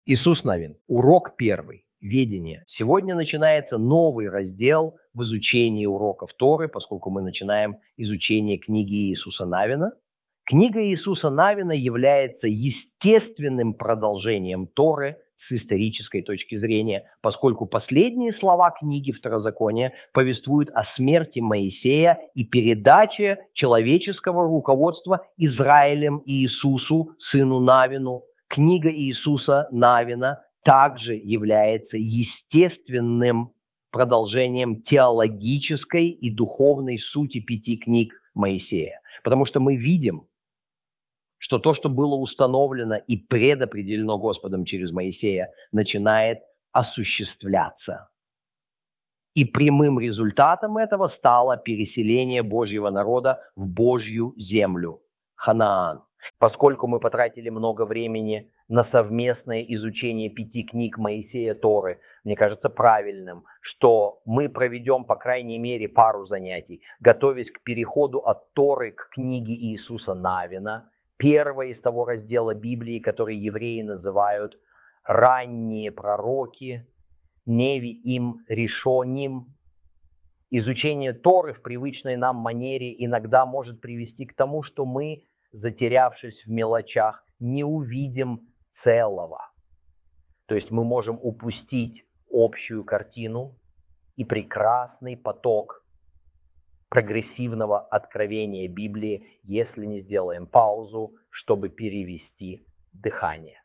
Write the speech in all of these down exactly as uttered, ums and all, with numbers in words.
Иисус Навин. Урок первый. Ведение. Сегодня начинается новый раздел в изучении уроков Торы, поскольку мы начинаем изучение книги Иисуса Навина. Книга Иисуса Навина является естественным продолжением Торы с исторической точки зрения, поскольку последние слова книги Второзакония повествуют о смерти Моисея и передаче человеческого руководства Израилем Иисусу, сыну Навину. Книга Иисуса Навина также является естественным продолжением теологической и духовной сути пяти книг Моисея. Потому что мы видим, что то, что было установлено и предопределено Господом через Моисея, начинает осуществляться. И прямым результатом этого стало переселение Божьего народа в Божью землю, Ханаан. Поскольку мы потратили много времени на совместное изучение пяти книг Моисея Торы, мне кажется правильным, что мы проведем, по крайней мере, пару занятий, готовясь к переходу от Торы к книге Иисуса Навина, первой из того раздела Библии, который евреи называют «ранние пророки», «невиим решоним». Изучение Торы в привычной нам манере иногда может привести к тому, что мы, затерявшись в мелочах, не увидим целого. То есть мы можем упустить общую картину и прекрасный поток прогрессивного откровения Библии, если не сделаем паузу, чтобы перевести дыхание.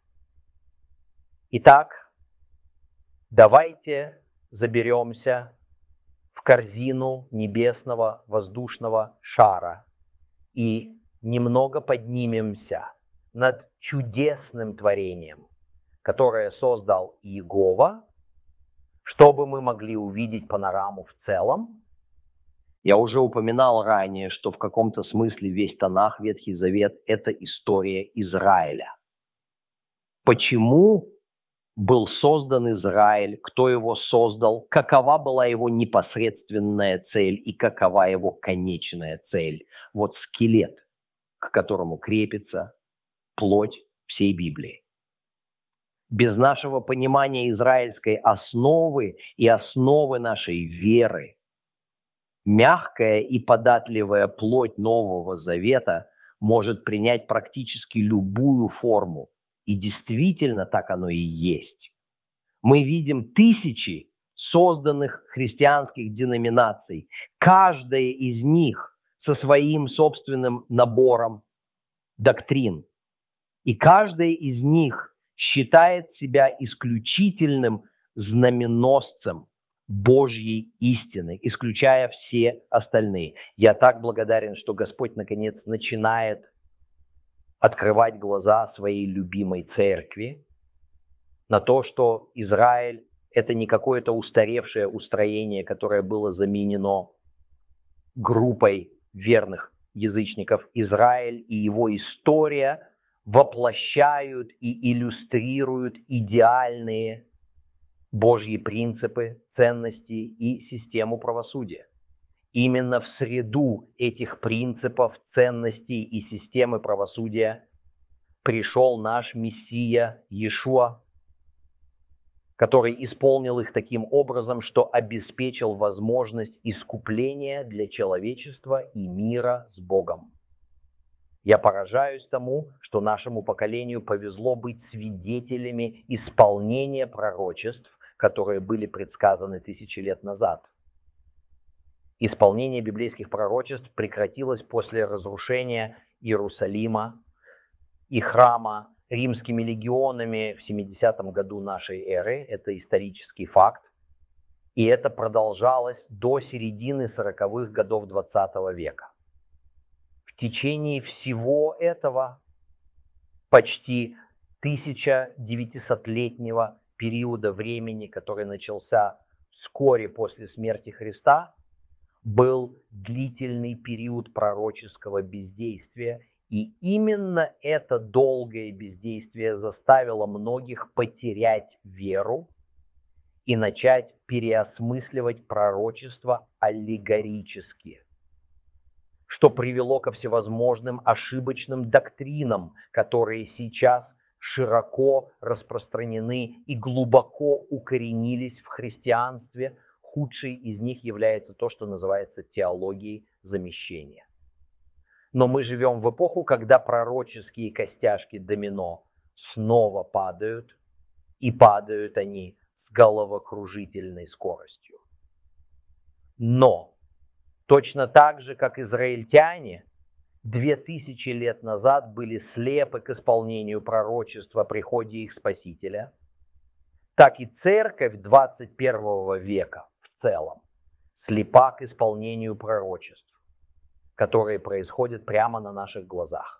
Итак, давайте заберемся в корзину небесного воздушного шара и немного поднимемся над чудесным творением, которое создал Иегова, чтобы мы могли увидеть панораму в целом. Я уже упоминал ранее, что в каком-то смысле весь Танах, Ветхий Завет – это история Израиля. Почему был создан Израиль, кто его создал, какова была его непосредственная цель и какова его конечная цель? Вот скелет, к которому крепится плоть всей Библии. Без нашего понимания израильской основы и основы нашей веры мягкая и податливая плоть Нового Завета может принять практически любую форму. И действительно так оно и есть. Мы видим тысячи созданных христианских деноминаций. Каждая из них со своим собственным набором доктрин. И каждая из них считает себя исключительным знаменосцем Божьей истины, исключая все остальные. Я так благодарен, что Господь наконец начинает открывать глаза своей любимой церкви на то, что Израиль – это не какое-то устаревшее устроение, которое было заменено группой верных язычников. Израиль и его история воплощают и иллюстрируют идеальные Божьи принципы, ценности и систему правосудия. Именно в среду этих принципов, ценностей и системы правосудия пришел наш Мессия Иешуа, который исполнил их таким образом, что обеспечил возможность искупления для человечества и мира с Богом. Я поражаюсь тому, что нашему поколению повезло быть свидетелями исполнения пророчеств, которые были предсказаны тысячи лет назад. Исполнение библейских пророчеств прекратилось после разрушения Иерусалима и храма римскими легионами в семидесятом году нашей эры. Это исторический факт. И это продолжалось до середины сороковых годов двадцатого века. В течение всего этого почти тысяча девятисотлетнего периода времени, который начался вскоре после смерти Христа, был длительный период пророческого бездействия, и именно это долгое бездействие заставило многих потерять веру и начать переосмысливать пророчество аллегорически, что привело ко всевозможным ошибочным доктринам, которые сейчас широко распространены и глубоко укоренились в христианстве. Худшей из них является то, что называется теологией замещения. Но мы живем в эпоху, когда пророческие костяшки домино снова падают, и падают они с головокружительной скоростью. Но точно так же, как израильтяне две тысячи лет назад были слепы к исполнению пророчества о приходе их Спасителя, так и церковь двадцать первого века в целом слепа к исполнению пророчеств, которые происходят прямо на наших глазах.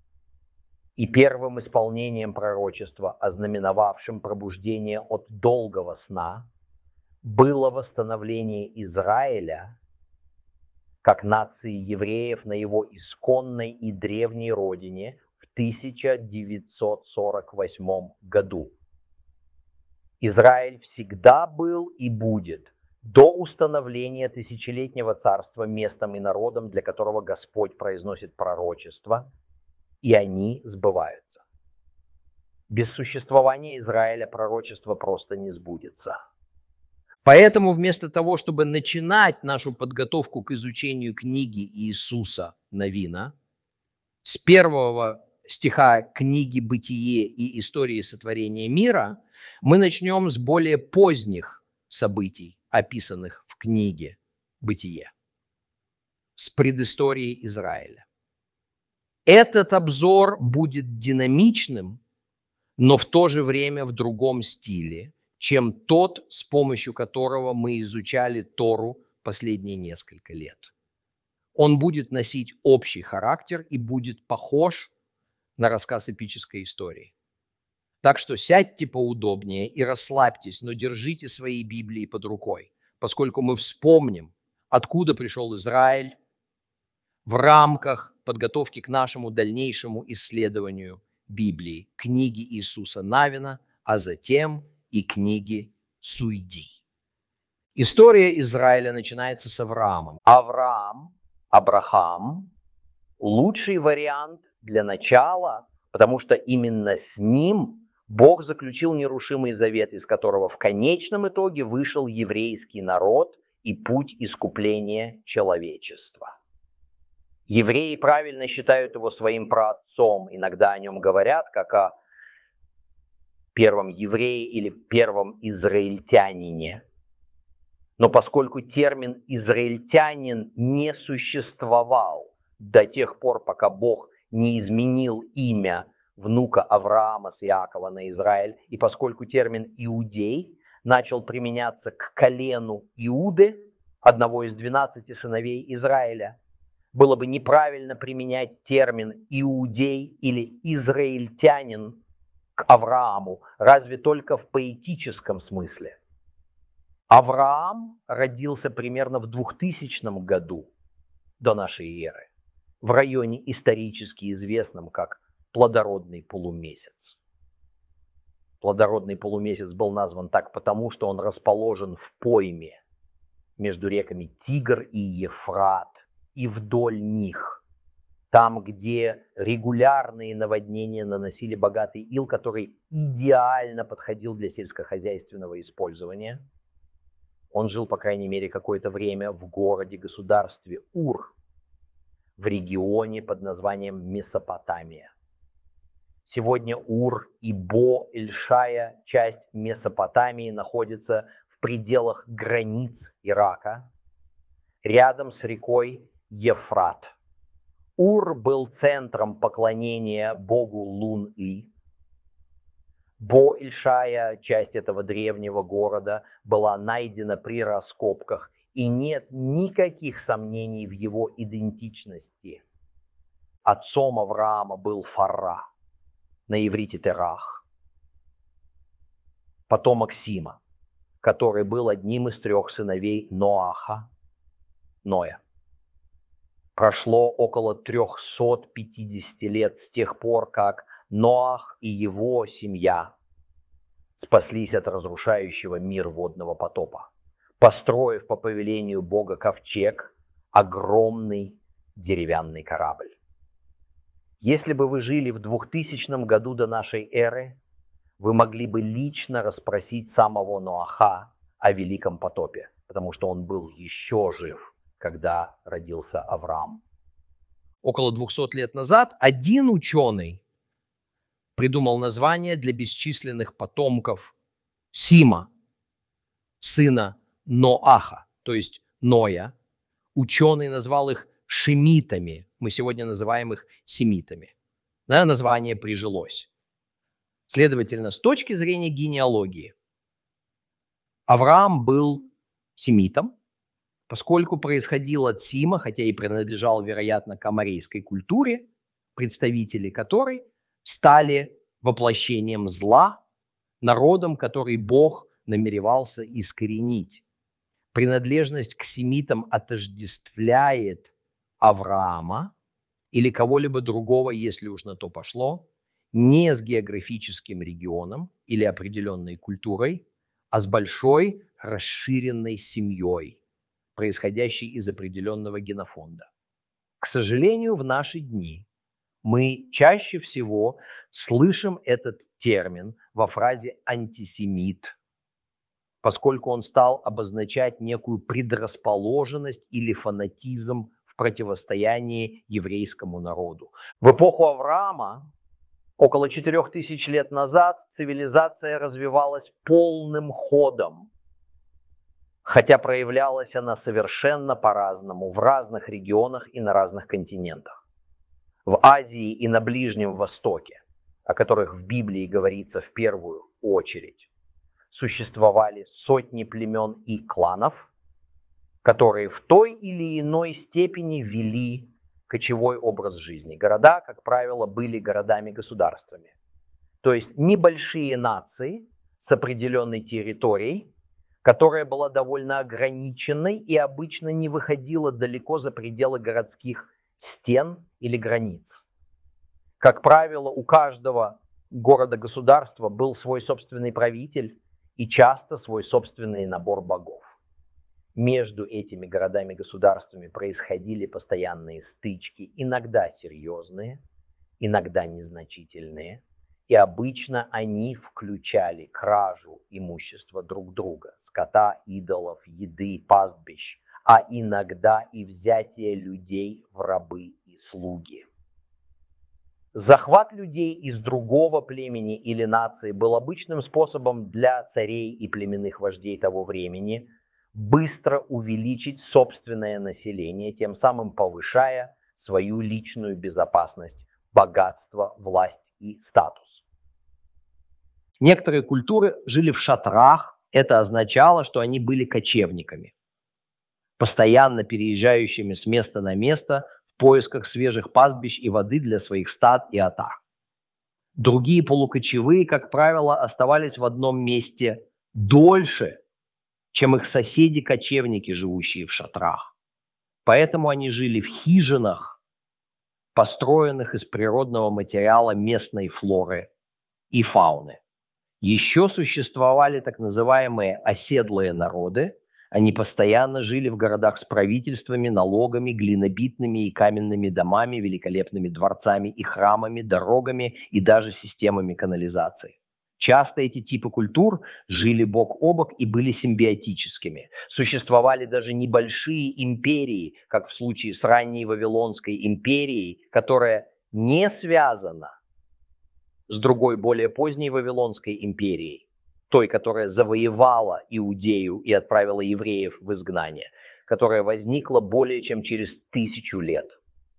И первым исполнением пророчества, ознаменовавшим пробуждение от долгого сна, было восстановление Израиля как нации евреев на его исконной и древней родине в тысяча девятьсот сорок восьмом году. Израиль всегда был и будет до установления тысячелетнего царства местом и народом, для которого Господь произносит пророчества, и они сбываются. Без существования Израиля пророчество просто не сбудется. Поэтому вместо того, чтобы начинать нашу подготовку к изучению книги Иисуса Навина с первого стиха книги «Бытие» и истории сотворения мира, мы начнем с более поздних событий, описанных в книге «Бытие», с предыстории Израиля. Этот обзор будет динамичным, но в то же время в другом стиле, чем тот, с помощью которого мы изучали Тору последние несколько лет. Он будет носить общий характер и будет похож на рассказ эпической истории. Так что сядьте поудобнее и расслабьтесь, но держите свои Библии под рукой, поскольку мы вспомним, откуда пришел Израиль в рамках подготовки к нашему дальнейшему исследованию Библии, книги Иисуса Навина, а затем и книги Судей. История Израиля начинается с Авраамом. Авраам, Абрахам – лучший вариант для начала, потому что именно с ним Бог заключил нерушимый завет, из которого в конечном итоге вышел еврейский народ и путь искупления человечества. Евреи правильно считают его своим праотцом, иногда о нем говорят как о первом еврее или первом израильтянине. Но поскольку термин «израильтянин» не существовал до тех пор, пока Бог не изменил имя внука Авраама с Иакова на Израиль, и поскольку термин «иудей» начал применяться к колену Иуды, одного из двенадцати сыновей Израиля, было бы неправильно применять термин «иудей» или «израильтянин» к Аврааму, разве только в поэтическом смысле. Авраам родился примерно в двухтысячном году до нашей эры, в районе исторически известном как плодородный полумесяц. Плодородный полумесяц был назван так потому, что он расположен в пойме между реками Тигр и Ефрат и вдоль них, там, где регулярные наводнения наносили богатый ил, который идеально подходил для сельскохозяйственного использования. Он жил, по крайней мере, какое-то время в городе-государстве Ур, в регионе под названием Месопотамия. Сегодня Ур и Бо-эль-Шая, часть Месопотамии, находится в пределах границ Ирака, рядом с рекой Ефрат. Ур был центром поклонения богу Лун-И. Бо-эль-Шая, часть этого древнего города, была найдена при раскопках, и нет никаких сомнений в его идентичности. Отцом Авраама был Фара, на иврите Терах, потомок Сима, который был одним из трех сыновей Ноаха, Ноя. Прошло около трехсот пятидесяти лет с тех пор, как Ноах и его семья спаслись от разрушающего мир водного потопа, построив по повелению Бога ковчег, огромный деревянный корабль. Если бы вы жили в двухтысячном году до нашей эры, вы могли бы лично расспросить самого Ноаха о великом потопе, потому что он был еще жив, когда родился Авраам. Около двухсот лет назад один ученый придумал название для бесчисленных потомков Сима, сына Ноаха, то есть Ноя. Ученый назвал их шемитами, мы сегодня называем их семитами. Да, название прижилось. Следовательно, с точки зрения генеалогии, Авраам был семитом, поскольку происходил от Сима, хотя и принадлежал, вероятно, к аморейской культуре, представители которой стали воплощением зла, народом, который Бог намеревался искоренить. Принадлежность к семитам отождествляет Авраама или кого-либо другого, если уж на то пошло, не с географическим регионом или определенной культурой, а с большой расширенной семьей, происходящей из определенного генофонда. К сожалению, в наши дни мы чаще всего слышим этот термин во фразе «антисемит», поскольку он стал обозначать некую предрасположенность или фанатизм в противостоянии еврейскому народу. В эпоху Авраама, около четырех тысяч лет назад, цивилизация развивалась полным ходом, хотя проявлялась она совершенно по-разному в разных регионах и на разных континентах. В Азии и на Ближнем Востоке, о которых в Библии говорится в первую очередь, существовали сотни племен и кланов, которые в той или иной степени вели кочевой образ жизни. Города, как правило, были городами-государствами. То есть небольшие нации с определенной территорией, которая была довольно ограниченной и обычно не выходила далеко за пределы городских стен или границ. Как правило, у каждого города-государства был свой собственный правитель и часто свой собственный набор богов. Между этими городами-государствами происходили постоянные стычки, иногда серьезные, иногда незначительные, и обычно они включали кражу имущества друг друга, скота, идолов, еды, пастбищ, а иногда и взятие людей в рабы и слуги. Захват людей из другого племени или нации был обычным способом для царей и племенных вождей того времени быстро увеличить собственное население, тем самым повышая свою личную безопасность, богатство, власть и статус. Некоторые культуры жили в шатрах. Это означало, что они были кочевниками, постоянно переезжающими с места на место в поисках свежих пастбищ и воды для своих стад и отар. Другие полукочевые, как правило, оставались в одном месте дольше, чем их соседи-кочевники, живущие в шатрах. Поэтому они жили в хижинах, построенных из природного материала местной флоры и фауны. Еще существовали так называемые оседлые народы. Они постоянно жили в городах с правительствами, налогами, глинобитными и каменными домами, великолепными дворцами и храмами, дорогами и даже системами канализации. Часто эти типы культур жили бок о бок и были симбиотическими. Существовали даже небольшие империи, как в случае с ранней Вавилонской империей, которая не связана с другой, более поздней Вавилонской империей, той, которая завоевала Иудею и отправила евреев в изгнание, которая возникла более чем через тысячу лет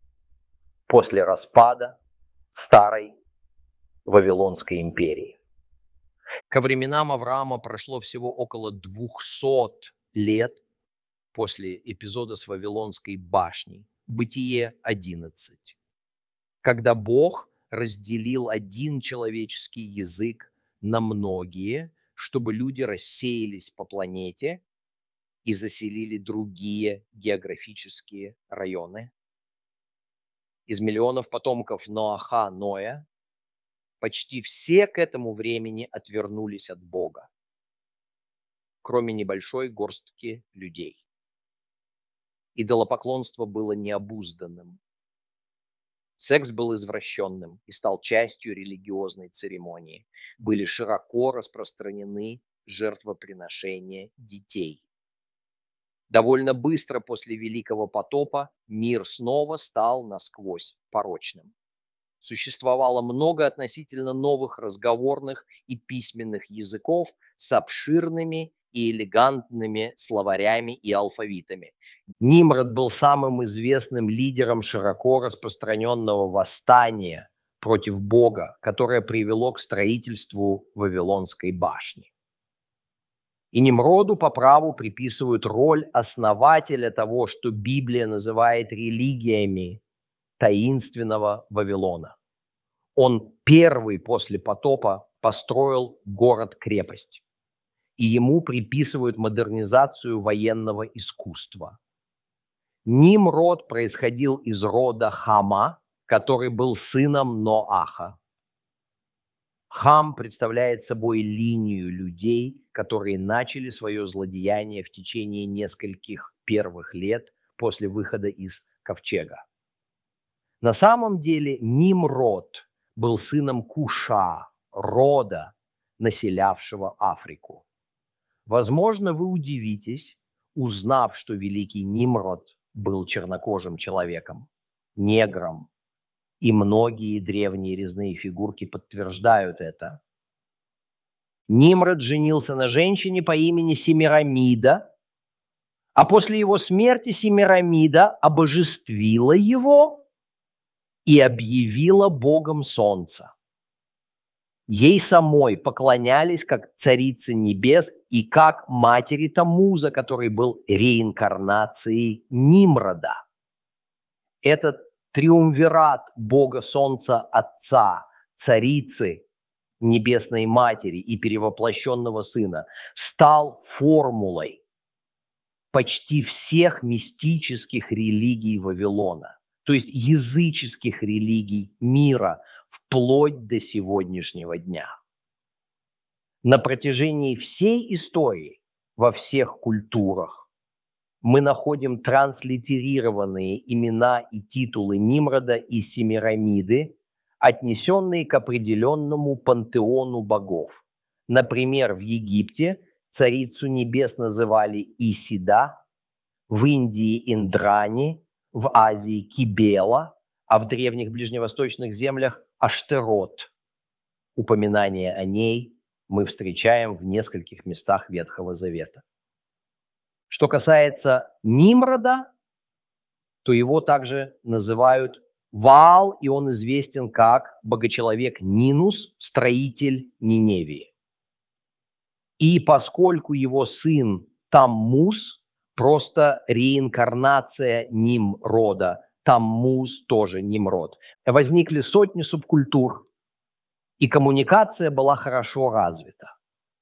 после распада старой Вавилонской империи. Ко временам Авраама прошло всего около двухсот лет после эпизода с Вавилонской башней, Бытие одиннадцать, когда Бог разделил один человеческий язык на многие, чтобы люди рассеялись по планете и заселили другие географические районы. Из миллионов потомков Ноаха, Ноя, почти все к этому времени отвернулись от Бога, кроме небольшой горстки людей. Идолопоклонство было необузданным. Секс был извращенным и стал частью религиозной церемонии. Были широко распространены жертвоприношения детей. Довольно быстро после Великого потопа мир снова стал насквозь порочным. Существовало много относительно новых разговорных и письменных языков с обширными и элегантными словарями и алфавитами. Нимрод был самым известным лидером широко распространенного восстания против Бога, которое привело к строительству Вавилонской башни. И Нимроду по праву приписывают роль основателя того, что Библия называет религиями таинственного Вавилона. Он первый после потопа построил город-крепость, и ему приписывают модернизацию военного искусства. Нимрод происходил из рода Хама, который был сыном Ноаха. Хам представляет собой линию людей, которые начали свое злодеяние в течение нескольких первых лет после выхода из ковчега. На самом деле Нимрод был сыном Куша, рода, населявшего Африку. Возможно, вы удивитесь, узнав, что великий Нимрод был чернокожим человеком, негром, и многие древние резные фигурки подтверждают это. Нимрод женился на женщине по имени Семирамида, а после его смерти Семирамида обожествила его и объявила богом солнца. Ей самой поклонялись как царице небес и как матери Тамуза, который был реинкарнацией Нимрода. Этот триумвират бога солнца Отца, царицы, небесной матери и перевоплощенного сына стал формулой почти всех мистических религий Вавилона, то есть языческих религий мира, вплоть до сегодняшнего дня. На протяжении всей истории, во всех культурах, мы находим транслитерированные имена и титулы Нимрода и Семирамиды, отнесенные к определенному пантеону богов. Например, в Египте царицу небес называли Исида, в Индии – Индрани, в Азии – Кибела, а в древних ближневосточных землях – Аштерот. Упоминание о ней мы встречаем в нескольких местах Ветхого Завета. Что касается Нимрода, то его также называют Ваал, и он известен как богочеловек Нинус, строитель Ниневии. И поскольку его сын Таммуз просто реинкарнация Нимрода, Таммуз тоже Нимрод, возникли сотни субкультур, и коммуникация была хорошо развита.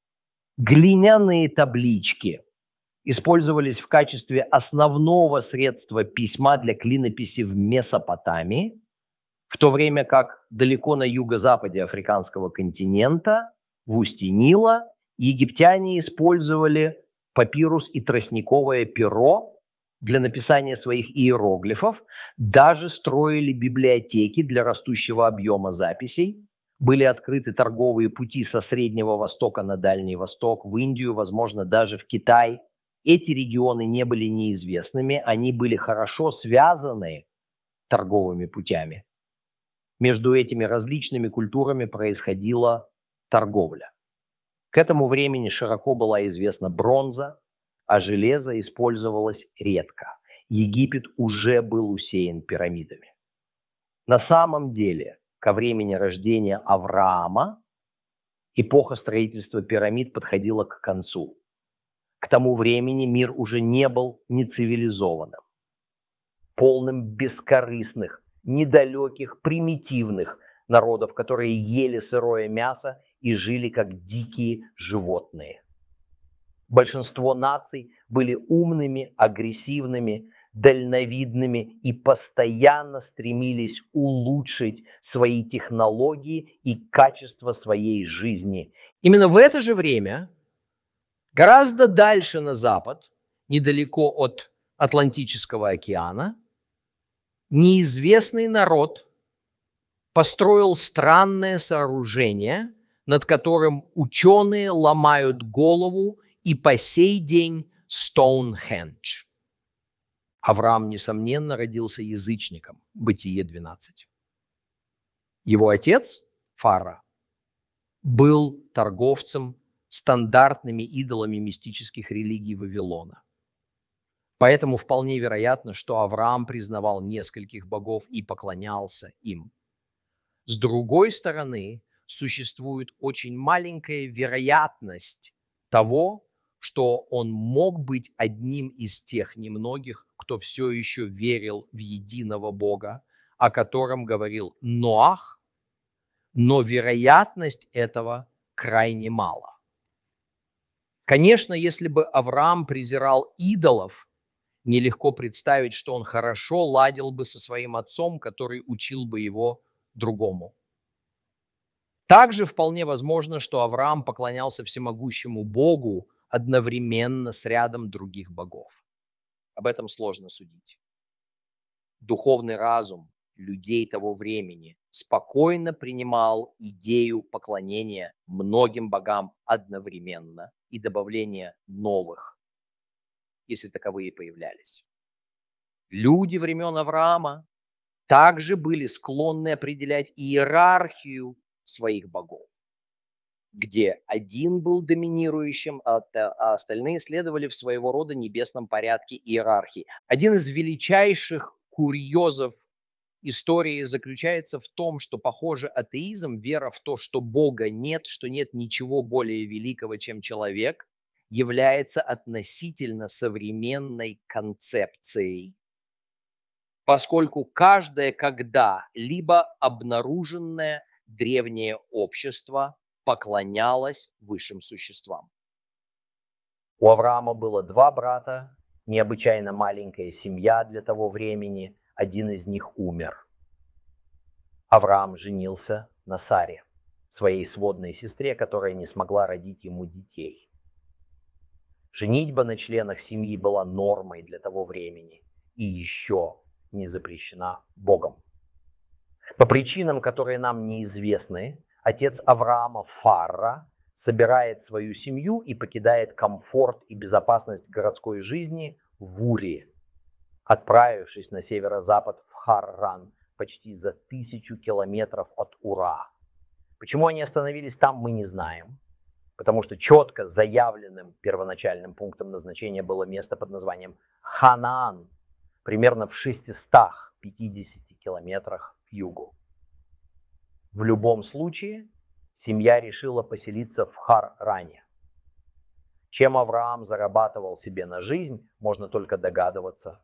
Глиняные таблички использовались в качестве основного средства письма для клинописи в Месопотамии, в то время как далеко на юго-западе африканского континента, в устье Нила, египтяне использовали папирус и тростниковое перо для написания своих иероглифов, даже строили библиотеки для растущего объема записей, были открыты торговые пути со Среднего Востока на Дальний Восток, в Индию, возможно, даже в Китай. Эти регионы не были неизвестными, они были хорошо связаны торговыми путями. Между этими различными культурами происходила торговля. К этому времени широко была известна бронза, а железо использовалось редко. Египет уже был усеян пирамидами. На самом деле, ко времени рождения Авраама эпоха строительства пирамид подходила к концу. К тому времени мир уже не был нецивилизованным, полным бескорыстных, недалеких, примитивных народов, которые ели сырое мясо и жили как дикие животные. Большинство наций были умными, агрессивными, дальновидными и постоянно стремились улучшить свои технологии и качество своей жизни. Именно в это же время, гораздо дальше на запад, недалеко от Атлантического океана, неизвестный народ построил странное сооружение, над которым ученые ломают голову и по сей день Стоунхендж. Авраам, несомненно, родился язычником, Бытие двенадцать. Его отец, Фара, был торговцем стандартными идолами мистических религий Вавилона. Поэтому вполне вероятно, что Авраам признавал нескольких богов и поклонялся им. С другой стороны, существует очень маленькая вероятность того, что он мог быть одним из тех немногих, кто все еще верил в единого Бога, о котором говорил Ноах, но вероятность этого крайне мала. Конечно, если бы Авраам презирал идолов, нелегко представить, что он хорошо ладил бы со своим отцом, который учил бы его другому. Также вполне возможно, что Авраам поклонялся всемогущему Богу одновременно с рядом других богов. Об этом сложно судить. Духовный разум людей того времени спокойно принимал идею поклонения многим богам одновременно и добавления новых, если таковые появлялись. Люди времен Авраама также были склонны определять иерархию своих богов, где один был доминирующим, а остальные следовали в своего рода небесном порядке иерархии. Один из величайших курьезов истории заключается в том, что, похоже, атеизм, вера в то, что Бога нет, что нет ничего более великого, чем человек, является относительно современной концепцией, поскольку каждое когда-либо обнаруженное древнее общество поклонялось высшим существам. У Авраама было два брата, необычайно маленькая семья для того времени, один из них умер. Авраам женился на Саре, своей сводной сестре, которая не смогла родить ему детей. Женитьба на членах семьи была нормой для того времени и еще не запрещена Богом. По причинам, которые нам неизвестны, отец Авраама, Фара, собирает свою семью и покидает комфорт и безопасность городской жизни в Уре, отправившись на северо-запад в Харран, почти за тысячу километров от Ура. Почему они остановились там, мы не знаем, потому что четко заявленным первоначальным пунктом назначения было место под названием Ханаан, примерно в шестистах пятидесяти километрах к югу. В любом случае, семья решила поселиться в Харране. Чем Авраам зарабатывал себе на жизнь, можно только догадываться.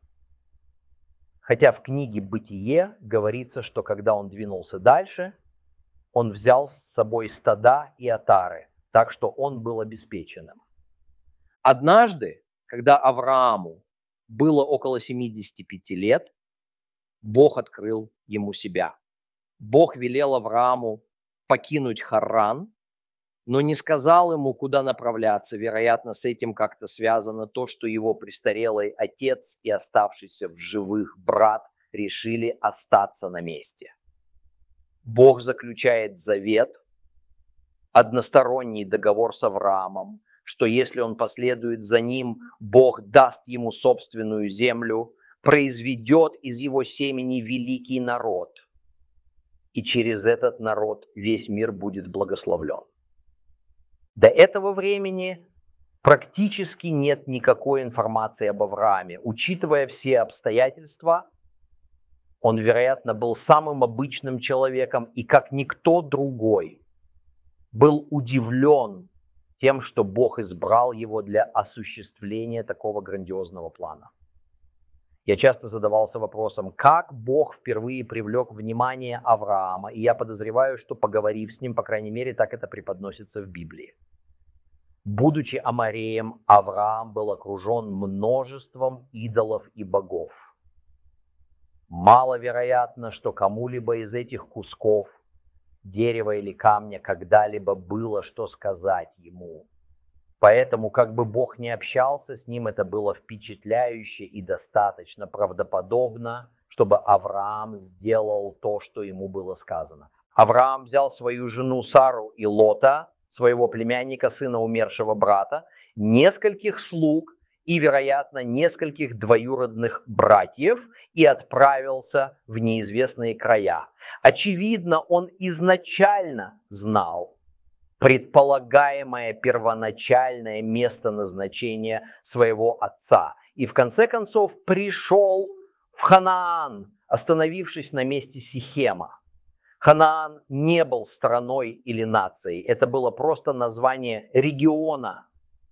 Хотя в книге «Бытие» говорится, что когда он двинулся дальше, он взял с собой стада и отары, так что он был обеспеченным. Однажды, когда Аврааму было около семидесяти пяти лет, Бог открыл ему себя. Бог велел Аврааму покинуть Харран, но не сказал ему, куда направляться. Вероятно, с этим как-то связано то, что его престарелый отец и оставшийся в живых брат решили остаться на месте. Бог заключает завет, односторонний договор с Авраамом, что если он последует за ним, Бог даст ему собственную землю, произведет из его семени великий народ, и через этот народ весь мир будет благословлен. До этого времени практически нет никакой информации об Аврааме. Учитывая все обстоятельства, он, вероятно, был самым обычным человеком и, как никто другой, был удивлен тем, что Бог избрал его для осуществления такого грандиозного плана. Я часто задавался вопросом, как Бог впервые привлек внимание Авраама, и я подозреваю, что, поговорив с ним, по крайней мере, так это преподносится в Библии. Будучи Амореем, Авраам был окружен множеством идолов и богов. Маловероятно, что кому-либо из этих кусков дерева или камня когда-либо было что сказать ему. Поэтому, как бы Бог ни общался с ним, это было впечатляюще и достаточно правдоподобно, чтобы Авраам сделал то, что ему было сказано. Авраам взял свою жену Сару и Лота, своего племянника, сына умершего брата, нескольких слуг и, вероятно, нескольких двоюродных братьев и отправился в неизвестные края. Очевидно, он изначально знал предполагаемое первоначальное место назначения своего отца. И в конце концов пришел в Ханаан, остановившись на месте Сихема. Ханаан не был страной или нацией, это было просто название региона.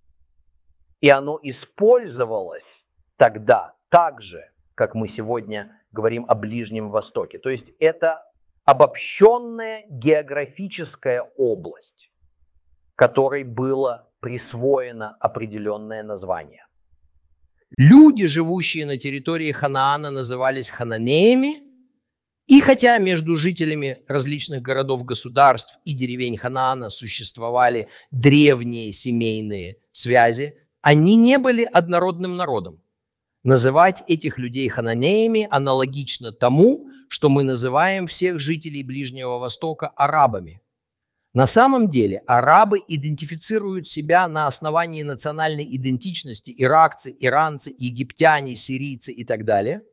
И оно использовалось тогда так же, как мы сегодня говорим о Ближнем Востоке. То есть это обобщенная географическая область, которой было присвоено определенное название. Люди, живущие на территории Ханаана, назывались хананеями, и хотя между жителями различных городов-государств и деревень Ханаана существовали древние семейные связи, они не были однородным народом. Называть этих людей хананеями аналогично тому, что мы называем всех жителей Ближнего Востока арабами. На самом деле арабы идентифицируют себя на основании национальной идентичности: иракцы, иранцы, египтяне, сирийцы и так далее.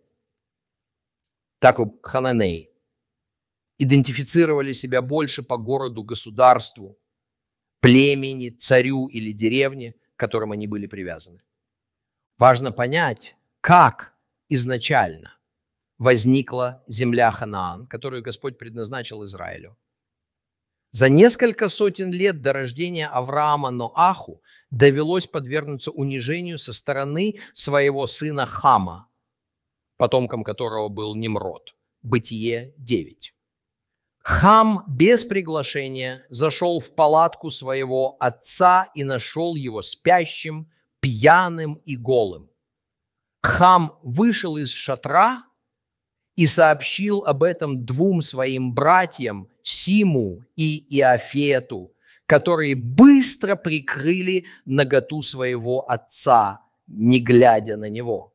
Так как хананеи идентифицировали себя больше по городу, государству, племени, царю или деревне, к которым они были привязаны. Важно понять, как изначально возникла земля Ханаан, которую Господь предназначил Израилю. За несколько сотен лет до рождения Авраама Ноаху довелось подвергнуться унижению со стороны своего сына Хама, потомком которого был Nimrod. Бытие девять. Хам без приглашения зашел в палатку своего отца и нашел его спящим, пьяным и голым. Хам вышел из шатра и сообщил об этом двум своим братьям, Симу и Иафету, которые быстро прикрыли наготу своего отца, не глядя на него.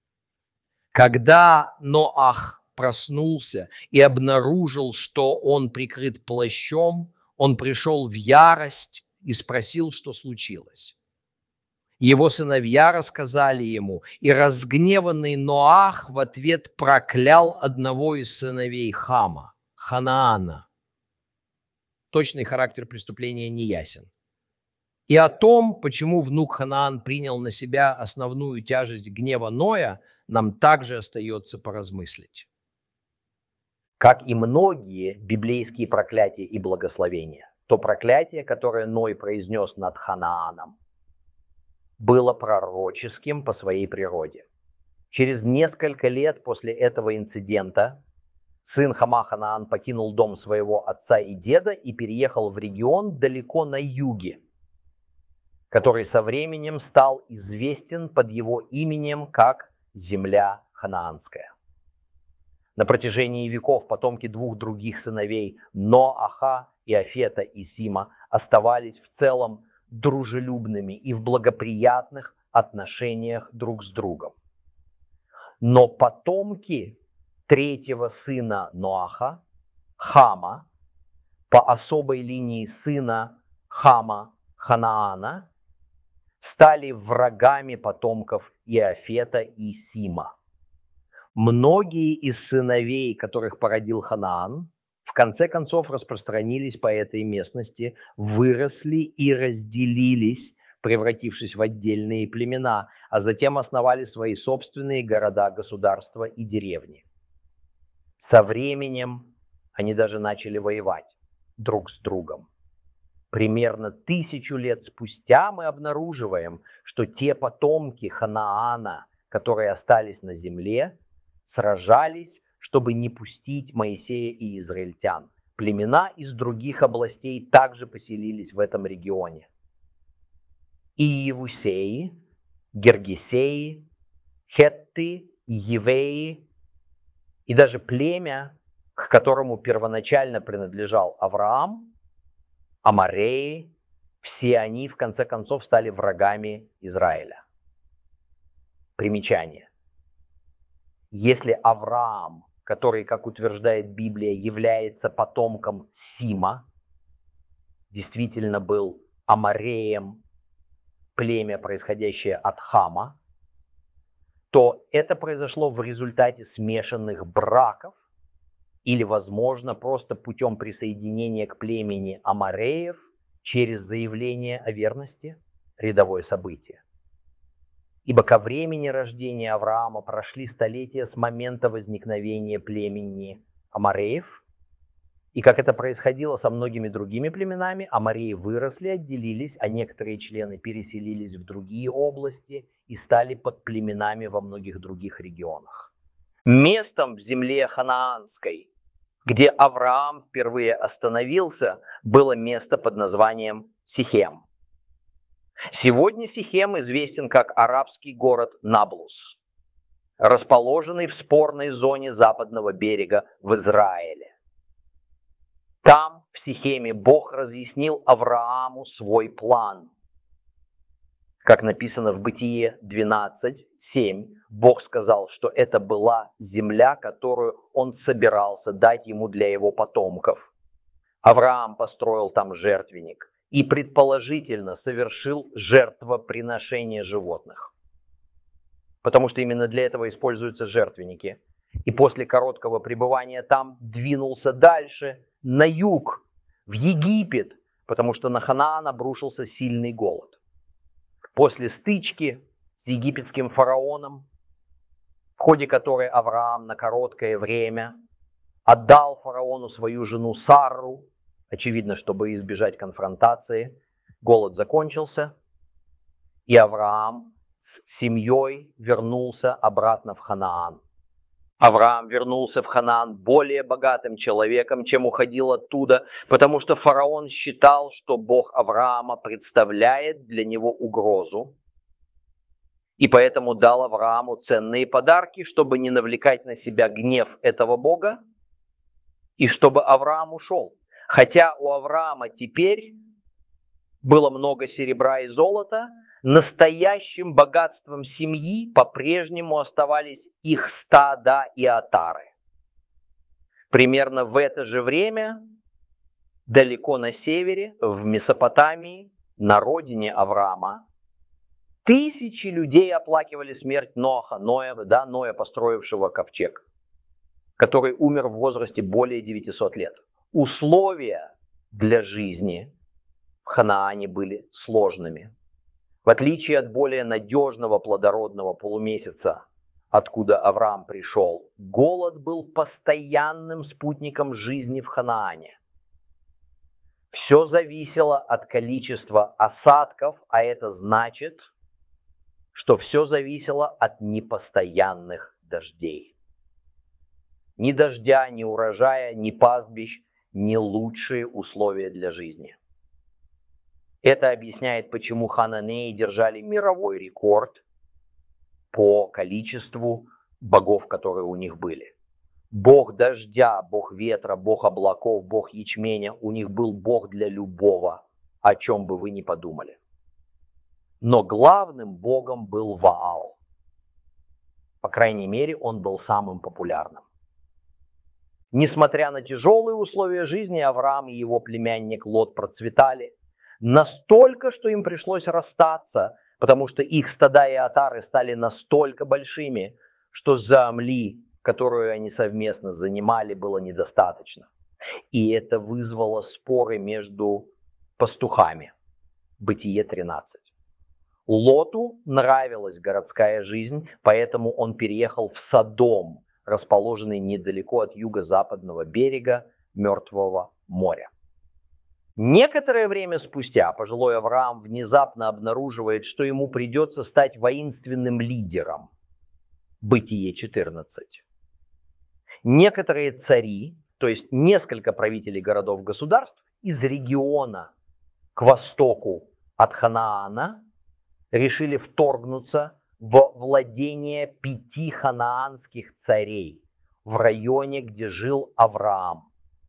Когда Ноах проснулся и обнаружил, что он прикрыт плащом, он пришел в ярость и спросил, что случилось. Его сыновья рассказали ему, и разгневанный Ноах в ответ проклял одного из сыновей Хама, Ханаана. Точный характер преступления не ясен. И о том, почему внук Ханаан принял на себя основную тяжесть гнева Ноя, нам также остается поразмыслить. Как и многие библейские проклятия и благословения, то проклятие, которое Ной произнес над Ханааном, было пророческим по своей природе. Через несколько лет после этого инцидента сын Хама Ханаан покинул дом своего отца и деда и переехал в регион далеко на юге, который со временем стал известен под его именем как земля ханаанская. На протяжении веков потомки двух других сыновей Ноаха, Иафета и Сима оставались в целом дружелюбными и в благоприятных отношениях друг с другом. Но потомки третьего сына Ноаха, Хама, по особой линии сына Хама, Ханаана, стали врагами потомков Иафета и Сима. Многие из сыновей, которых породил Ханаан, в конце концов распространились по этой местности, выросли и разделились, превратившись в отдельные племена, а затем основали свои собственные города, государства и деревни. Со временем они даже начали воевать друг с другом. Примерно тысячу лет спустя мы обнаруживаем, что те потомки Ханаана, которые остались на земле, сражались, чтобы не пустить Моисея и израильтян. Племена из других областей также поселились в этом регионе. Иевусеи, Гергесеи, Хетты, Евеи и даже племя, к которому первоначально принадлежал Авраам, Амореи, все они в конце концов стали врагами Израиля. Примечание. Если Авраам, который, как утверждает Библия, является потомком Сима, действительно был амореем, племя, происходящее от Хама, то это произошло в результате смешанных браков или, возможно, просто путем присоединения к племени амореев через заявление о верности, рядовое событие. Ибо ко времени рождения Авраама прошли столетия с момента возникновения племени амореев, и как это происходило со многими другими племенами, амореи выросли, отделились, а некоторые члены переселились в другие области и стали подплеменами во многих других регионах. Местом в земле ханаанской, где Авраам впервые остановился, было место под названием Сихем. Сегодня Сихем известен как арабский город Наблус, расположенный в спорной зоне западного берега в Израиле. Там, в Сихеме, Бог разъяснил Аврааму свой план. Как написано в Бытие двенадцать семь, Бог сказал, что это была земля, которую он собирался дать ему для его потомков. Авраам построил там жертвенник и предположительно совершил жертвоприношение животных. Потому что именно для этого используются жертвенники. И после короткого пребывания там двинулся дальше, на юг, в Египет, потому что на Ханаан обрушился сильный голод. После стычки с египетским фараоном, в ходе которой Авраам на короткое время отдал фараону свою жену Сарру, очевидно, чтобы избежать конфронтации, голод закончился, и Авраам с семьей вернулся обратно в Ханаан. Авраам вернулся в Ханаан более богатым человеком, чем уходил оттуда, потому что фараон считал, что Бог Авраама представляет для него угрозу, и поэтому дал Аврааму ценные подарки, чтобы не навлекать на себя гнев этого Бога, и чтобы Авраам ушел. Хотя у Авраама теперь было много серебра и золота, настоящим богатством семьи по-прежнему оставались их стада и отары. Примерно в это же время, далеко на севере, в Месопотамии, на родине Авраама, тысячи людей оплакивали смерть Ноаха, Ноя, да, Ноя, построившего ковчег, который умер в возрасте более девятисот лет. Условия для жизни в Ханаане были сложными. В отличие от более надежного плодородного полумесяца, откуда Авраам пришел, голод был постоянным спутником жизни в Ханаане. Все зависело от количества осадков, а это значит, что все зависело от непостоянных дождей. Ни дождя, ни урожая, ни пастбищ, ни лучшие условия для жизни. Это объясняет, почему хананеи держали мировой рекорд по количеству богов, которые у них были. Бог дождя, бог ветра, бог облаков, бог ячменя, у них был бог для любого, о чем бы вы ни подумали. Но главным богом был Ваал. По крайней мере, он был самым популярным. Несмотря на тяжелые условия жизни, Авраам и его племянник Лот процветали. Настолько, что им пришлось расстаться, потому что их стада и отары стали настолько большими, что земли, которую они совместно занимали, было недостаточно. И это вызвало споры между пастухами. Бытие тринадцать. Лоту нравилась городская жизнь, поэтому он переехал в Содом, расположенный недалеко от юго-западного берега Мертвого моря. Некоторое время спустя пожилой Авраам внезапно обнаруживает, что ему придется стать воинственным лидером. Бытие четырнадцать. Некоторые цари, то есть несколько правителей городов-государств из региона к востоку от Ханаана, решили вторгнуться в владение пяти ханаанских царей в районе, где жил Авраам.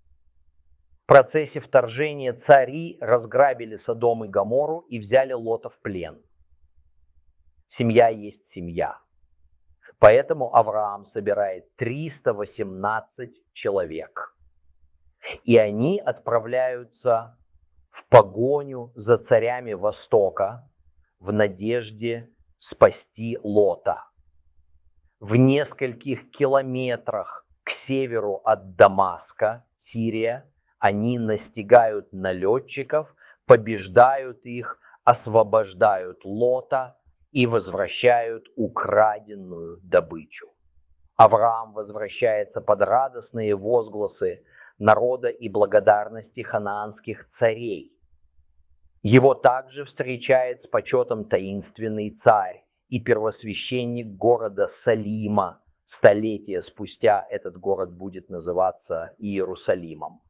В процессе вторжения цари разграбили Содом и Гоморру и взяли Лота в плен. Семья есть семья. Поэтому Авраам собирает триста восемнадцать человек. И они отправляются в погоню за царями Востока в надежде спасти Лота. В нескольких километрах к северу от Дамаска, Сирия, они настигают налетчиков, побеждают их, освобождают Лота и возвращают украденную добычу. Авраам возвращается под радостные возгласы народа и благодарности ханаанских царей. Его также встречает с почетом таинственный царь и первосвященник города Салима. Столетия спустя этот город будет называться Иерусалимом,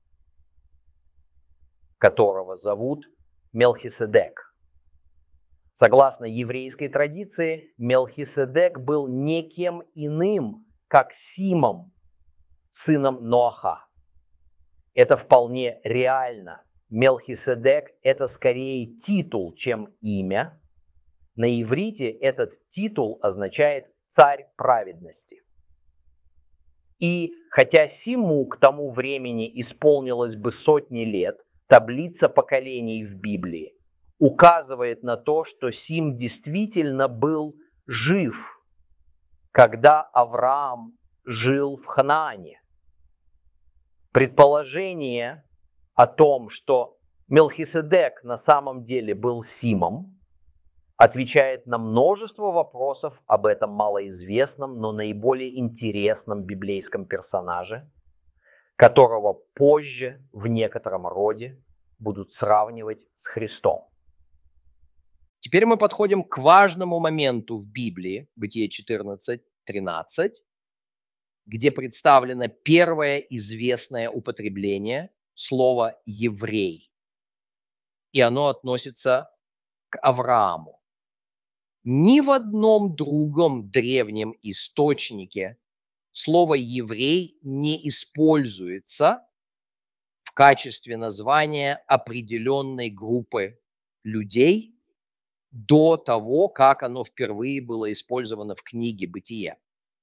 которого зовут Мелхиседек. Согласно еврейской традиции, Мелхиседек был никем иным, как Симом, сыном Ноаха. Это вполне реально. Мелхиседек – это скорее титул, чем имя. На иврите этот титул означает «царь праведности». И хотя Симу к тому времени исполнилось бы сотни лет, таблица поколений в Библии указывает на то, что Сим действительно был жив, когда Авраам жил в Ханаане. Предположение о том, что Мелхиседек на самом деле был Симом, отвечает на множество вопросов об этом малоизвестном, но наиболее интересном библейском персонаже, которого позже в некотором роде будут сравнивать с Христом. Теперь мы подходим к важному моменту в Библии, Бытие четырнадцать тринадцать, где представлено первое известное употребление слова «еврей». И оно относится к Аврааму. Ни в одном другом древнем источнике слово «еврей» не используется в качестве названия определенной группы людей до того, как оно впервые было использовано в книге «Бытие».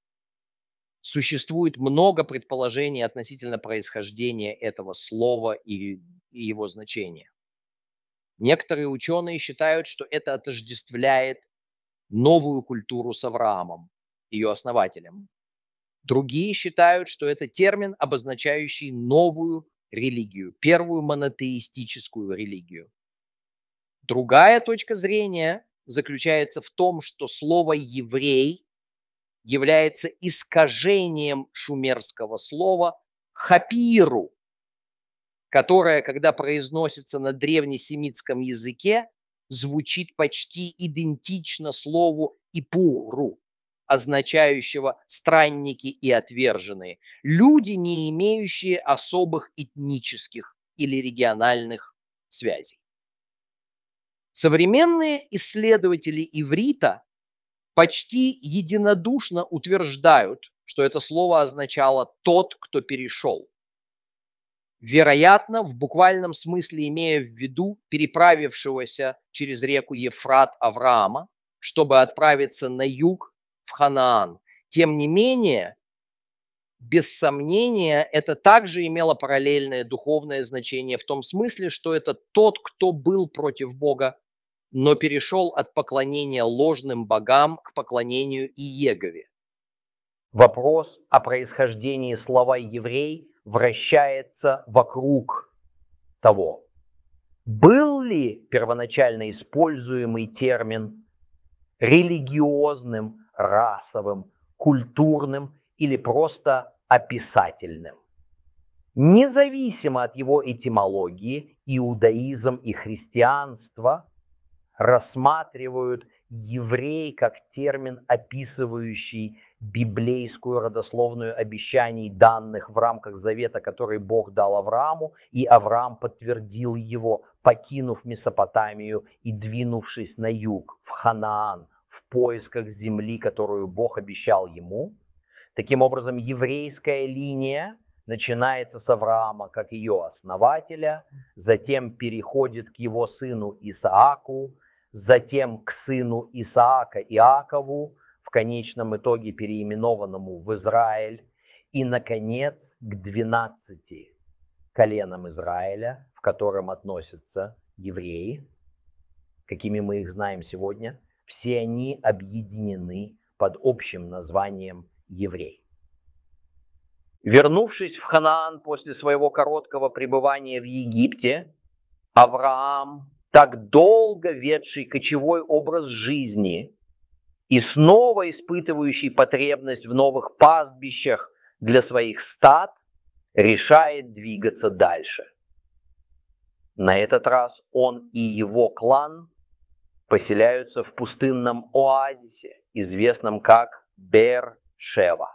Существует много предположений относительно происхождения этого слова и его значения. Некоторые ученые считают, что это отождествляет новую культуру с Авраамом, ее основателем. Другие считают, что это термин, обозначающий новую религию, первую монотеистическую религию. Другая точка зрения заключается в том, что слово «еврей» является искажением шумерского слова «хапиру», которое, когда произносится на древнесемитском языке, звучит почти идентично слову «ипуру», означающего «странники и отверженные», люди, не имеющие особых этнических или региональных связей. Современные исследователи иврита почти единодушно утверждают, что это слово означало «тот, кто перешел». Вероятно, в буквальном смысле имея в виду переправившегося через реку Ефрат Авраама, чтобы отправиться на юг в Ханаан. Тем не менее, без сомнения, это также имело параллельное духовное значение в том смысле, что это тот, кто был против Бога, но перешел от поклонения ложным богам к поклонению Иегове. Вопрос о происхождении слова «еврей» вращается вокруг того, был ли первоначально используемый термин религиозным, расовым, культурным или просто описательным. Независимо от его этимологии, иудаизм и христианство рассматривают еврей как термин, описывающий библейскую родословную обещаний, данных в рамках завета, который Бог дал Аврааму, и Авраам подтвердил его, покинув Месопотамию и двинувшись на юг, в Ханаан, в поисках земли, которую Бог обещал ему. Таким образом, еврейская линия начинается с Авраама как ее основателя, затем переходит к его сыну Исааку, затем к сыну Исаака Иакову, в в конечном итоге переименованному в Израиль, и, наконец, к двенадцати коленам Израиля, в котором относятся евреи, какими мы их знаем сегодня, все они объединены под общим названием еврей. Вернувшись в Ханаан после своего короткого пребывания в Египте, Авраам, так долго ведший кочевой образ жизни и снова испытывающий потребность в новых пастбищах для своих стад, решает двигаться дальше. На этот раз он и его клан поселяются в пустынном оазисе, известном как Беэр-Шева.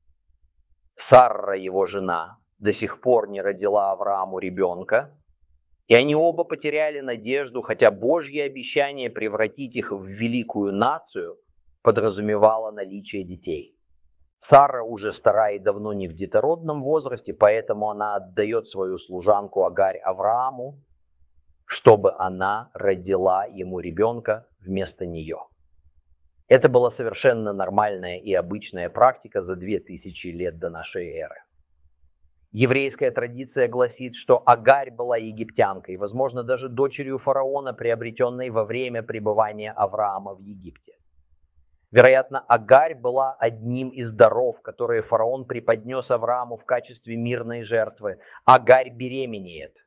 Сарра, его жена, до сих пор не родила Аврааму ребенка, и они оба потеряли надежду, хотя Божье обещание превратить их в великую нацию подразумевало наличие детей. Сара уже стара и давно не в детородном возрасте, поэтому она отдает свою служанку Агарь Аврааму, чтобы она родила ему ребенка вместо нее. Это была совершенно нормальная и обычная практика за две тысячи лет до нашей эры. Еврейская традиция гласит, что Агарь была египтянкой, возможно, даже дочерью фараона, приобретенной во время пребывания Авраама в Египте. Вероятно, Агарь была одним из даров, которые фараон преподнес Аврааму в качестве мирной жертвы. Агарь беременеет.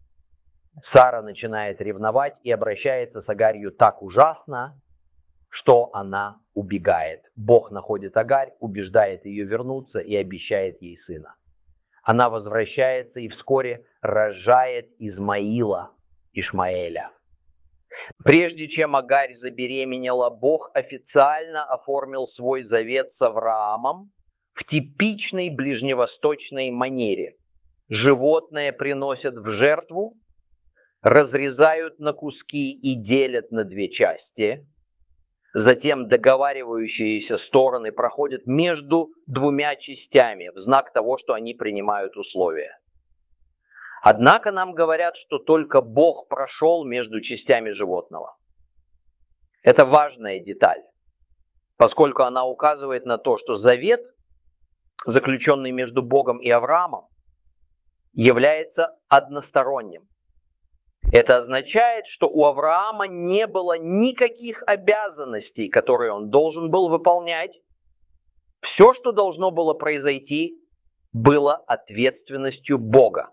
Сара начинает ревновать и обращается с Агарью так ужасно, что она убегает. Бог находит Агарь, убеждает ее вернуться и обещает ей сына. Она возвращается и вскоре рожает Измаила, Ишмаэля. Прежде чем Агарь забеременела, Бог официально оформил свой завет с Авраамом в типичной ближневосточной манере. Животное приносят в жертву, разрезают на куски и делят на две части. Затем договаривающиеся стороны проходят между двумя частями в знак того, что они принимают условия. Однако нам говорят, что только Бог прошел между частями животного. Это важная деталь, поскольку она указывает на то, что завет, заключенный между Богом и Авраамом, является односторонним. Это означает, что у Авраама не было никаких обязанностей, которые он должен был выполнять. Все, что должно было произойти, было ответственностью Бога.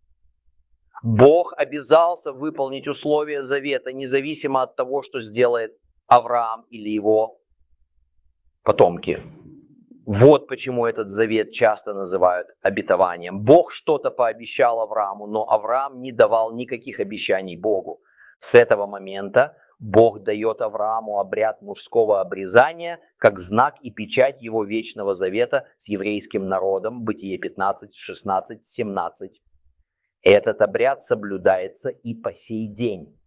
Бог обязался выполнить условия завета, независимо от того, что сделает Авраам или его потомки. Вот почему этот завет часто называют обетованием. Бог что-то пообещал Аврааму, но Авраам не давал никаких обещаний Богу. С этого момента Бог дает Аврааму обряд мужского обрезания как знак и печать его вечного завета с еврейским народом. Бытие пятнадцать, шестнадцать, семнадцать. Этот обряд соблюдается и по сей день.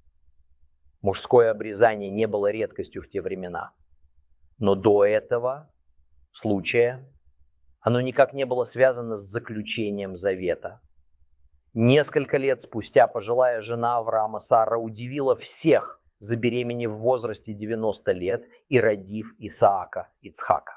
Мужское обрезание не было редкостью в те времена. Но до этого случая оно никак не было связано с заключением завета. Несколько лет спустя пожилая жена Авраама Сара удивила всех, забеременев в возрасте девяноста лет и родив Исаака, Ицхака.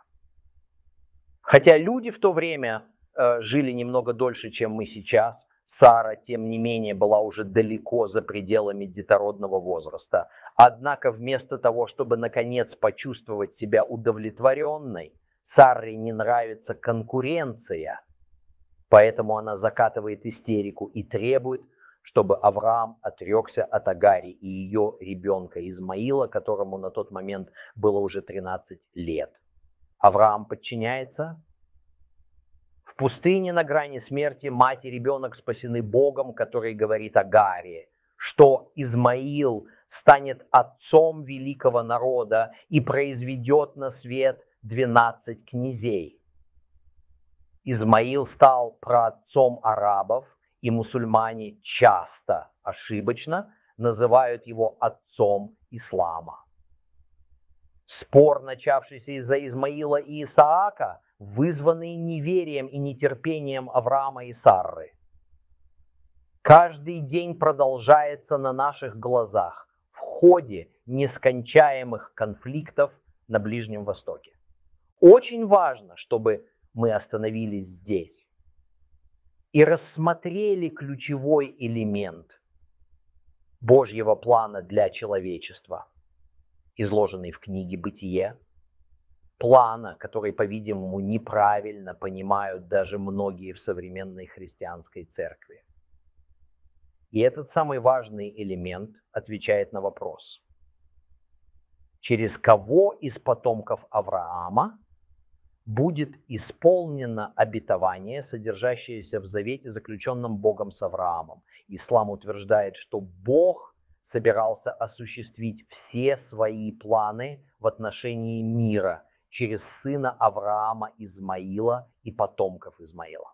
Хотя люди в то время э, жили немного дольше, чем мы сейчас, Сара, тем не менее, была уже далеко за пределами детородного возраста. Однако вместо того, чтобы наконец почувствовать себя удовлетворенной, Саре не нравится конкуренция, поэтому она закатывает истерику и требует, чтобы Авраам отрекся от Агари и ее ребенка Измаила, которому на тот момент было уже тринадцать лет. Авраам подчиняется. В пустыне на грани смерти мать и ребенок спасены Богом, который говорит Агаре, что Измаил станет отцом великого народа и произведет на свет двенадцать князей. Измаил стал праотцом арабов, и мусульмане часто, ошибочно, называют его отцом ислама. Спор, начавшийся из-за Измаила и Исаака, вызванный неверием и нетерпением Авраама и Сарры. Каждый день продолжается на наших глазах в ходе нескончаемых конфликтов на Ближнем Востоке. Очень важно, чтобы мы остановились здесь и рассмотрели ключевой элемент Божьего плана для человечества, изложенный в книге «Бытие», плана, который, по-видимому, неправильно понимают даже многие в современной христианской церкви. И этот самый важный элемент отвечает на вопрос: через кого из потомков Авраама будет исполнено обетование, содержащееся в завете, заключенном Богом с Авраамом. Ислам утверждает, что Бог собирался осуществить все свои планы в отношении мира через сына Авраама Измаила и потомков Измаила.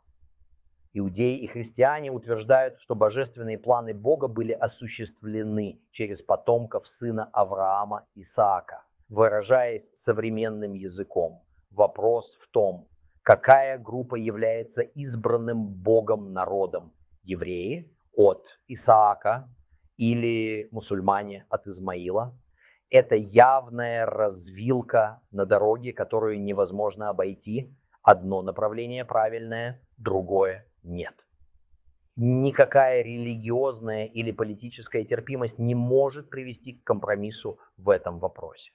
Иудеи и христиане утверждают, что божественные планы Бога были осуществлены через потомков сына Авраама Исаака. Выражаясь современным языком, вопрос в том, какая группа является избранным Богом народом: евреи от Исаака или мусульмане от Измаила. Это явная развилка на дороге, которую невозможно обойти. Одно направление правильное, другое нет. Никакая религиозная или политическая терпимость не может привести к компромиссу в этом вопросе.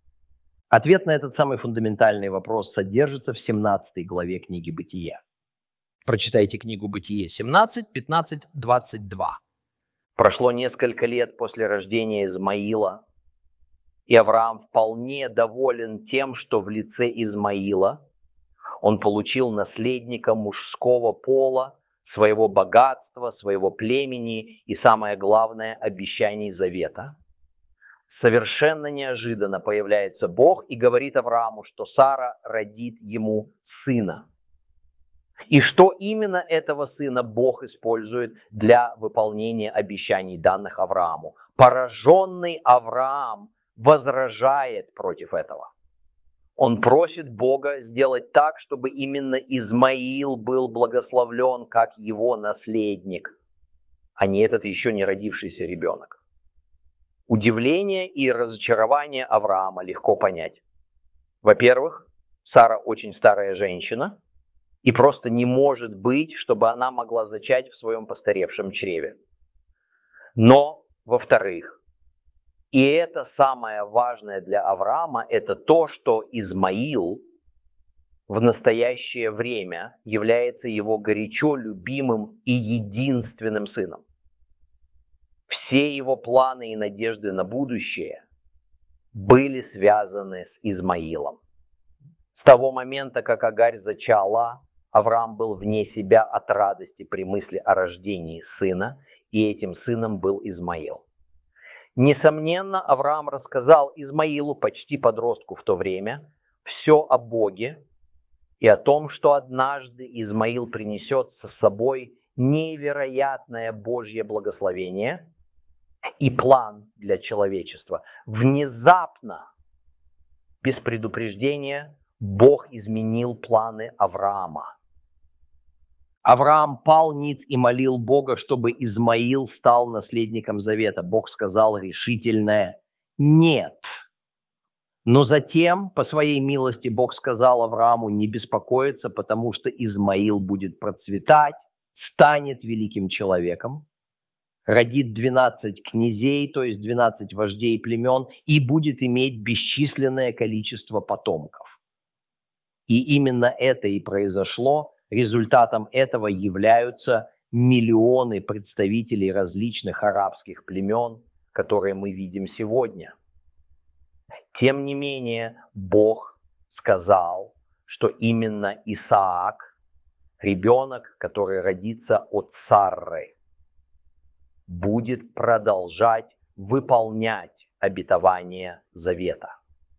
Ответ на этот самый фундаментальный вопрос содержится в семнадцатой главе книги «Бытие». Прочитайте книгу «Бытие» семнадцать, пятнадцать, двадцать два. Прошло несколько лет после рождения Измаила, и Авраам вполне доволен тем, что в лице Измаила он получил наследника мужского пола, своего богатства, своего племени и, самое главное, обещаний завета. Совершенно неожиданно появляется Бог и говорит Аврааму, что Сара родит ему сына. И что именно этого сына Бог использует для выполнения обещаний, данных Аврааму. Пораженный Авраам возражает против этого. Он просит Бога сделать так, чтобы именно Измаил был благословлен как его наследник, а не этот еще не родившийся ребенок. Удивление и разочарование Авраама легко понять. Во-первых, Сара очень старая женщина, и просто не может быть, чтобы она могла зачать в своем постаревшем чреве. Но, во-вторых, и это самое важное для Авраама, это то, что Измаил в настоящее время является его горячо любимым и единственным сыном. Все его планы и надежды на будущее были связаны с Измаилом. С того момента, как Агарь зачала, Авраам был вне себя от радости при мысли о рождении сына, и этим сыном был Измаил. Несомненно, Авраам рассказал Измаилу, почти подростку в то время, все о Боге и о том, что однажды Измаил принесет со собой невероятное Божье благословение и план для человечества. Внезапно, без предупреждения, Бог изменил планы Авраама. Авраам пал ниц и молил Бога, чтобы Измаил стал наследником завета. Бог сказал решительное «нет». Но затем, по своей милости, Бог сказал Аврааму не беспокоиться, потому что Измаил будет процветать, станет великим человеком, родит двенадцать князей, то есть двенадцать вождей племен, и будет иметь бесчисленное количество потомков. И именно это и произошло. Результатом этого являются миллионы представителей различных арабских племен, которые мы видим сегодня. Тем не менее, Бог сказал, что именно Исаак, ребенок, который родится от Сарры, будет продолжать выполнять обетование завета.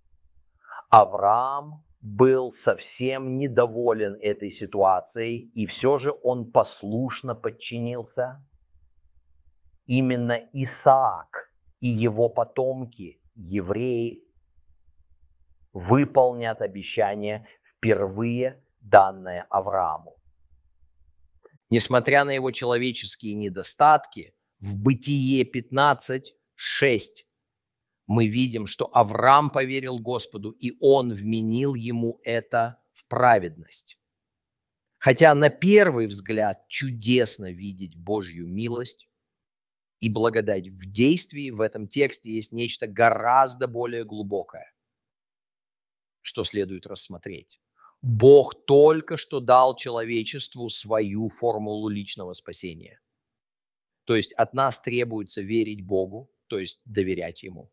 Авраам был совсем недоволен этой ситуацией, и все же он послушно подчинился. Именно Исаак и его потомки, евреи, выполнят обещание, впервые данное Аврааму. Несмотря на его человеческие недостатки, в Бытие пятнадцать, шесть мы видим, что Авраам поверил Господу, и он вменил ему это в праведность. Хотя на первый взгляд чудесно видеть Божью милость и благодать в действии, в этом тексте есть нечто гораздо более глубокое, что следует рассмотреть. Бог только что дал человечеству свою формулу личного спасения. То есть от нас требуется верить Богу, то есть доверять Ему.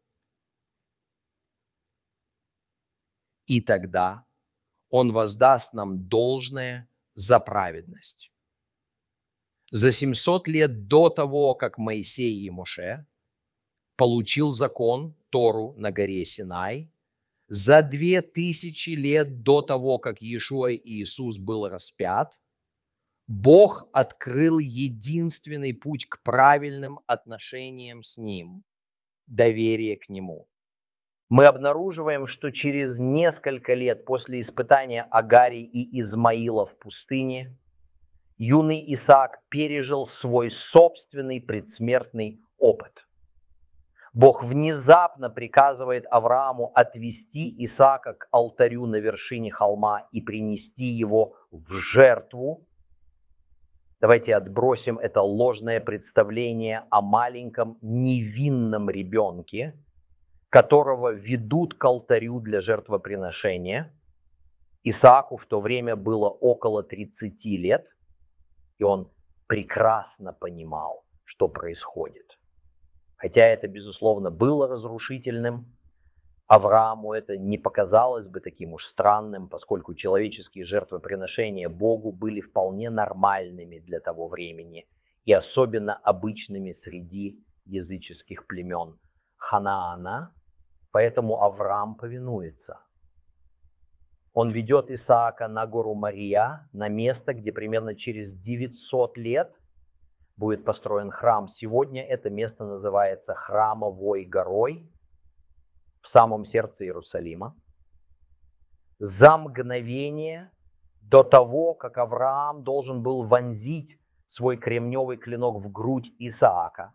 И тогда Он воздаст нам должное за праведность. За семьсот лет до того, как Моисей и Моше получил закон, Тору на горе Синай, за две тысячи лет до того, как Иешуа и Иисус был распят, Бог открыл единственный путь к правильным отношениям с Ним – доверие к Нему. Мы обнаруживаем, что через несколько лет после испытания Агари и Измаила в пустыне юный Исаак пережил свой собственный предсмертный опыт. Бог внезапно приказывает Аврааму отвести Исаака к алтарю на вершине холма и принести его в жертву. Давайте отбросим это ложное представление о маленьком невинном ребенке, которого ведут к алтарю для жертвоприношения. Исааку в то время было около тридцати лет, и он прекрасно понимал, что происходит. Хотя это, безусловно, было разрушительным, Аврааму это не показалось бы таким уж странным, поскольку человеческие жертвоприношения Богу были вполне нормальными для того времени и особенно обычными среди языческих племен Ханаана, поэтому Авраам повинуется. Он ведет Исаака на гору Мория, на место, где примерно через девятьсот лет будет построен храм. Сегодня это место называется Храмовой горой в самом сердце Иерусалима. За мгновение до того, как Авраам должен был вонзить свой кремневый клинок в грудь Исаака,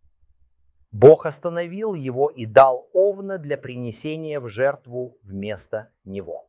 Бог остановил его и дал овна для принесения в жертву вместо него.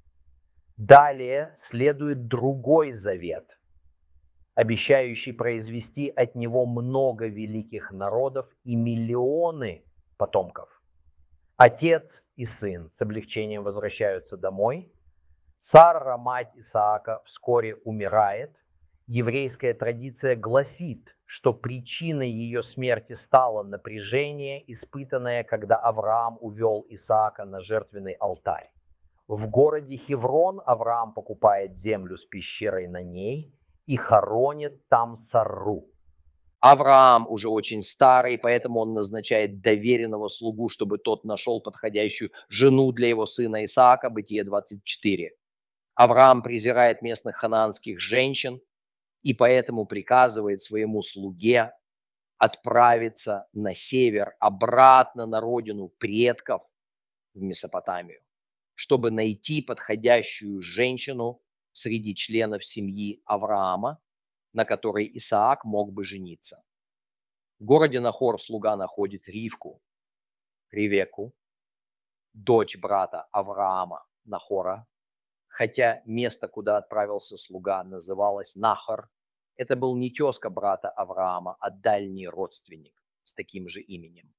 Далее следует другой завет, обещающий произвести от него много великих народов и миллионы потомков. Отец и сын с облегчением возвращаются домой. Сара, мать Исаака, вскоре умирает. Еврейская традиция гласит, что причиной ее смерти стало напряжение, испытанное, когда Авраам увел Исаака на жертвенный алтарь. В городе Хеврон Авраам покупает землю с пещерой на ней и хоронит там Сарру. Авраам уже очень старый, поэтому он назначает доверенного слугу, чтобы тот нашел подходящую жену для его сына Исаака, Бытие двадцать четыре. Авраам презирает местных ханаанских женщин и поэтому приказывает своему слуге отправиться на север, обратно на родину предков в Месопотамию, чтобы найти подходящую женщину среди членов семьи Авраама, на которой Исаак мог бы жениться. В городе Нахор слуга находит Ривку, Ревеку, дочь брата Авраама Нахора, хотя место, куда отправился слуга, называлось Нахор. Это был не тезка брата Авраама, а дальний родственник с таким же именем.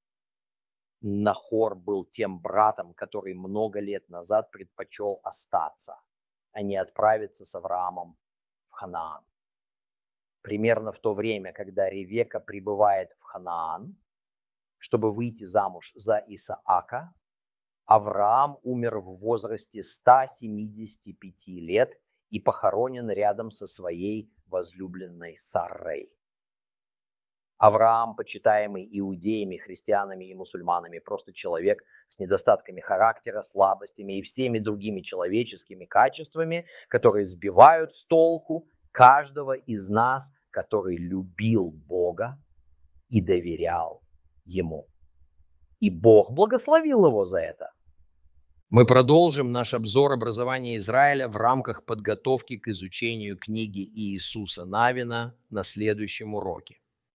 Нахор был тем братом, который много лет назад предпочел остаться, а не отправиться с Авраамом в Ханаан. Примерно в то время, когда Ревека прибывает в Ханаан, чтобы выйти замуж за Исаака, Авраам умер в возрасте ста семидесяти пяти лет и похоронен рядом со своей возлюбленной Саррой. Авраам, почитаемый иудеями, христианами и мусульманами, просто человек с недостатками характера, слабостями и всеми другими человеческими качествами, которые сбивают с толку каждого из нас, который любил Бога и доверял Ему. И Бог благословил его за это. Мы продолжим наш обзор образования Израиля в рамках подготовки к изучению книги Иисуса Навина на следующем уроке.